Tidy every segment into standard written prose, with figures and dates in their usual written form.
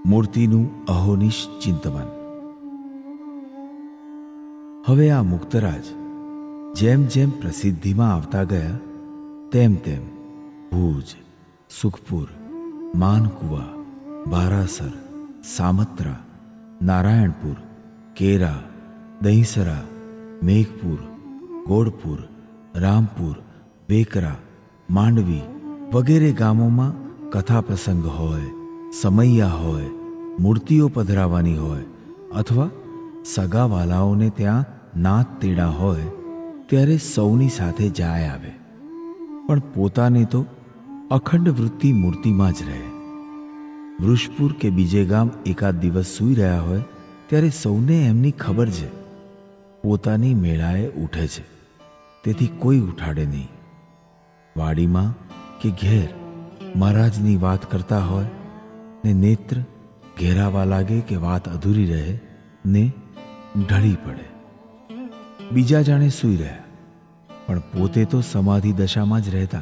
મૂર્તિનું અહોનિશ ચિંતવન. હવે આ મુક્તરાજ જેમ જેમ પ્રસિદ્ધિમાં આવતા ગયા તેમ તેમ ભુજ, સુખપુર, માનકુવા, બારાસર, સામત્રા, નારાયણપુર, કેરા, દહીંસરા, મેઘપુર, ગોળપુર, રામપુર, વેકરા, માંડવી વગેરે ગામોમાં કથા પ્રસંગ હોય, સમૈયા હોય, મૂર્તિઓ પધરાવાની હોય અથવા સગાવાલાઓને ત્યાં નાત તેડા હોય ત્યારે સૌની સાથે જાય આવે, પણ પોતાને તો અખંડ વૃત્તિ મૂર્તિમાં જ રહે. વૃષપુર કે બીજે ગામ એકાદ દિવસ સૂઈ રહ્યા હોય ત્યારે સૌને એમની ખબર છે પોતાની મેળાએ ઉઠે છે, તેથી કોઈ ઉઠાડે નહીં. વાડીમાં કે ઘેર મહારાજની વાત કરતા હોય ને નેત્ર ઘેરાવા લાગે કે વાત અધૂરી રહે ને ઢળી પડે. બીજા જાણે સૂઈ રહ્યા પણ પોતે તો સમાધિ દશામાં જ રહેતા.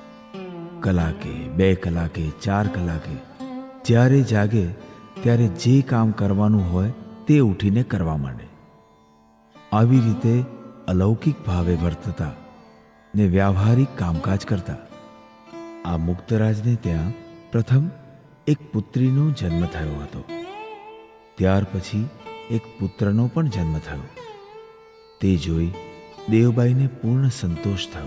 કલાકે, 2 કલાકે, 4 કલાકે જ્યારે જાગે ત્યારે જે કામ કરવાનું હોય તે ઉઠીને કરવા માંડે. આવી રીતે અલૌકિક ભાવે વર્તતા ને વ્યાવહારિક કામકાજ કરતા. આ મુક્તરાજને ત્યાં પ્રથમ એક પુત્રીનો જન્મ થયો હતો. ત્યાર પછી એક પુત્રનો પણ જન્મ થયો. તે જોઈ દેવબાઈને પૂર્ણ સંતોષ થયો.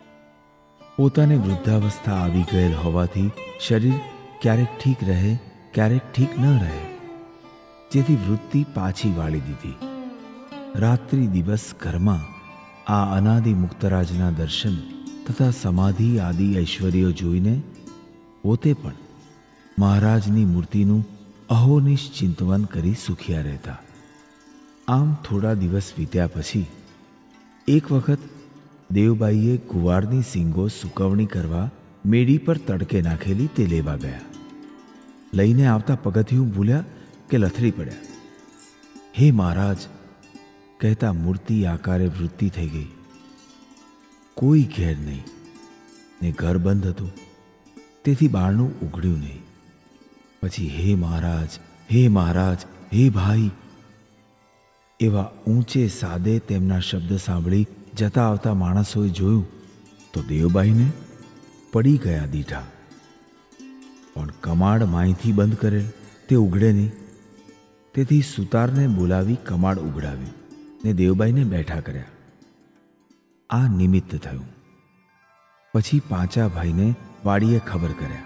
પોતાને વૃદ્ધાવસ્થા આવી ગયેલ હોવાથી શરીર ક્યારેક ઠીક રહે, ક્યારેક ઠીક ન રહે, જેથી વૃત્તિ પાછી વાળી દીધી. રાત્રિ દિવસ ઘરમાં આ અનાદિ મુક્તરાજના દર્શન તથા સમાધિ આદિ ઐશ્વર્યો જોઈને પોતે પણ મહારાજની મૂર્તિનું અહોનિશ ચિંતવન કરી સુખિયા રહેતા. આમ થોડા દિવસ વીત્યા પછી એક વખત દેવબાઈએ ગુવારની સિંગો સુકવણી કરવા મેડી પર તડકે નાખેલી તે લેવા ગયા. લઈને આવતા પગથિયું ભૂલ્યા કે લથડી પડ્યા. હે મહારાજ કહેતા મૂર્તિ આકારે વૃત્તિ થઈ ગઈ. કોઈ ઘેર નહીં ને ઘર બંધ હતું, તેથી બારણું ઉઘડ્યું નહીં. પછી હે મહારાજ, હે મહારાજ, હે ભાઈ એવા ઊંચે સાદે તેમના શબ્દ સાંભળી જતા આવતા માણસોએ જોયું તો દેવબાઈને પડી ગયા દીઠા. પણ કમાડ માયથી બંધ કરેલ તે ઉઘડે નહીં, તેથી સુતારને બોલાવી કમાડ ઉઘડાવ્યું ને દેવબાઈને બેઠા કર્યા. આ નિમિત્ત થયું. પછી પાંચા ભાઈને વાડીએ ખબર કર્યા.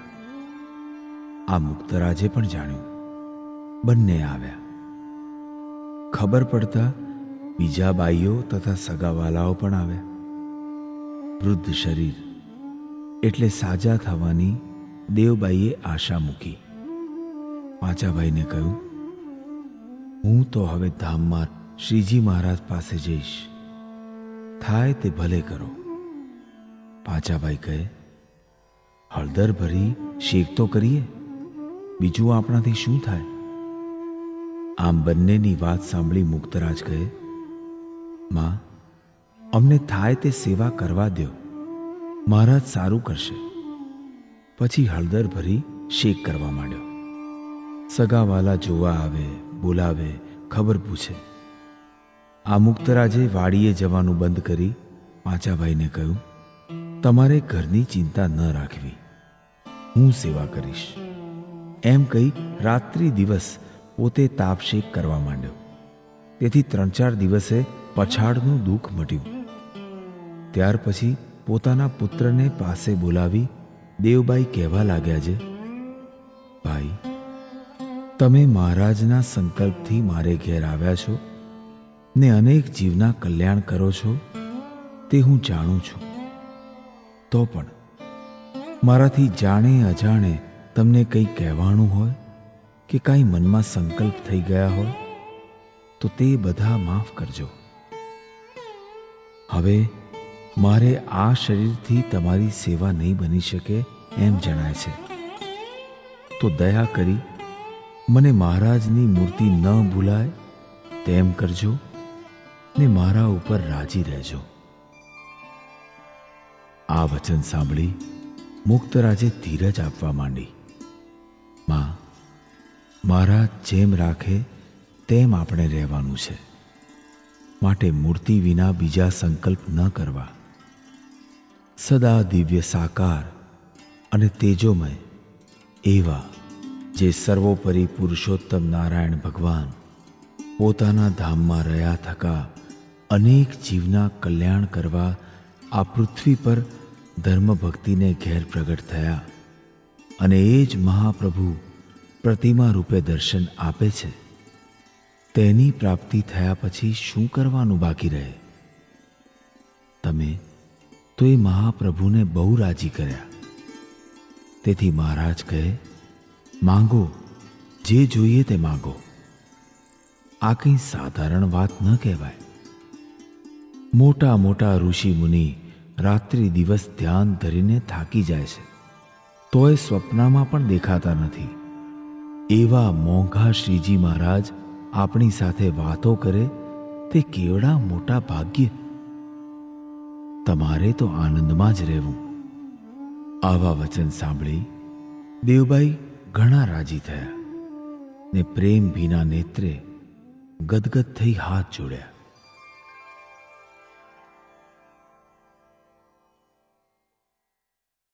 આ મુક્તરાજે પણ જાણ્યું. બંને આવ્યા. ખબર પડતા બીજા બાઈઓ તથા સગાવાલાઓ પણ આવ્યા. વૃદ્ધ શરીર એટલે સાજા થવાની દેવબાઈએ આશા મૂકી. પાંચાભાઈને કહ્યું, હું તો હવે ધામમાં શ્રીજી મહારાજ પાસે જઈશ, થાય તે ભલે કરો. પાંચાભાઈ કહે, હળદર ભરી શેક તો કરીએ, બીજું આપણાથી શું થાય? આમ બંનેની વાત સાંભળી મુક્તરાજ કહે, માં, અમને થાય તે સેવા કરવા દો, મહારાજ સારું કરશે. પછી હળદર ભરી શેક કરવા માંડ્યો. સગાવાલા જોવા આવે, બોલાવે, ખબર પૂછે. આ મુક્તરાજે વાડીએ જવાનું બંધ કરી પાંચાભાઈને કહ્યું, તમારે ઘરની ચિંતા ન રાખવી, હું સેવા કરીશ. એમ કહી રાત્રિ દિવસ પોતે તાપશેક કરવા માંડ્યો. તેથી 3-4 દિવસે પછાડનું દુઃખ મટ્યું. ત્યાર પછી પોતાના પુત્રને પાસે બોલાવી દેવબાઈ કહેવા લાગ્યા છે, ભાઈ, તમે મહારાજના સંકલ્પથી મારે ઘેર આવ્યા છો ને અનેક જીવના કલ્યાણ કરો છો તે હું જાણું છું. તો પણ મારાથી જાણે અજાણે તમને કંઈ કહેવાનું હોય કે કાંઈ મનમાં સંકલ્પ થઈ ગયા હોય તો તે બધા માફ કરજો. હવે મારે આ શરીરથી તમારી સેવા નહીં બની શકે એમ જણાય છે, તો દયા કરી મને મહારાજની મૂર્તિ ન ભૂલાય તેમ કરજો ને મારા ઉપર રાજી રહેજો. આ વચન સાંભળી મુક્તરાજે ધીરજ આપવા માંડી. માં, મહારાજ જેમ રાખે તેમ આપણે રહેવાનું છે. માટે મૂર્તિ વિના બીજા સંકલ્પ ન કરવા. સદા દિવ્ય સાકાર અને તેજોમય એવા જે સર્વોપરી પુરુષોત્તમ નારાયણ ભગવાન પોતાના ધામમાં રહ્યા થકા અનેક જીવના કલ્યાણ કરવા આ પૃથ્વી પર ધર્મ ભક્તિને ઘેર પ્રગટ થયા અને એ જ મહાપ્રભુ પ્રતિમા રૂપે દર્શન આપે છે. તેની પ્રાપ્તિ થયા પછી શું કરવાનું બાકી રહે? તમે તો એ મહાપ્રભુને બહુ રાજી કર્યા. તેથી મહારાજ કહે, માંગો, જે જોઈએ તે માંગો. આ કંઈ સાધારણ વાત ન કહેવાય. મોટા મોટા ઋષિ મુનિ રાત્રિ દિવસ ધ્યાન ધરીને થાકી જાય છે, તોય સ્વપ્નમાં પણ દેખાતા નથી. એવા મોંઘા શ્રીજી મહારાજ આપણી સાથે વાતો કરે તે કેવડા મોટા ભાગ્ય. તમારે તો આનંદમાં જ રહેવું. આવા વચન સાંભળી દેવબાઈ ઘણા રાજી થયા ને પ્રેમ ભીના નેત્રે ગદગદ થઈ હાથ જોડ્યા.